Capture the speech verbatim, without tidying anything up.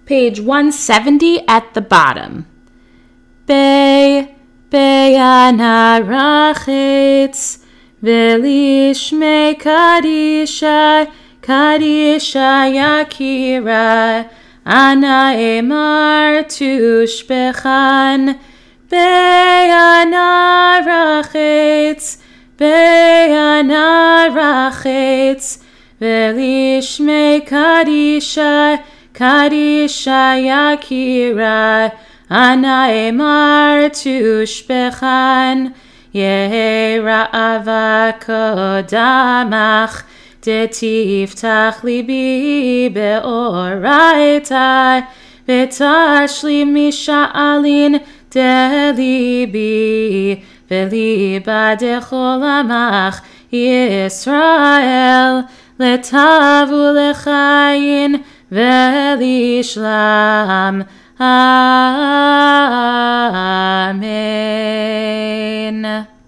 Page one seventy at the bottom. Be, be'ana rachetz, velishme kadisha, kadisha yakira, ana emar tushbechan. Be'ana rachetz, be'ana rachetz, velishme kadisha, kadisha yakira, ana emar tushbechan. Yehi ra'ava kodamach, detiftach libi be'oraitai, v'tashlim misha'alin delibi, v'liba decholamach Yisrael, letavu lechayin v'lishlam. Amen.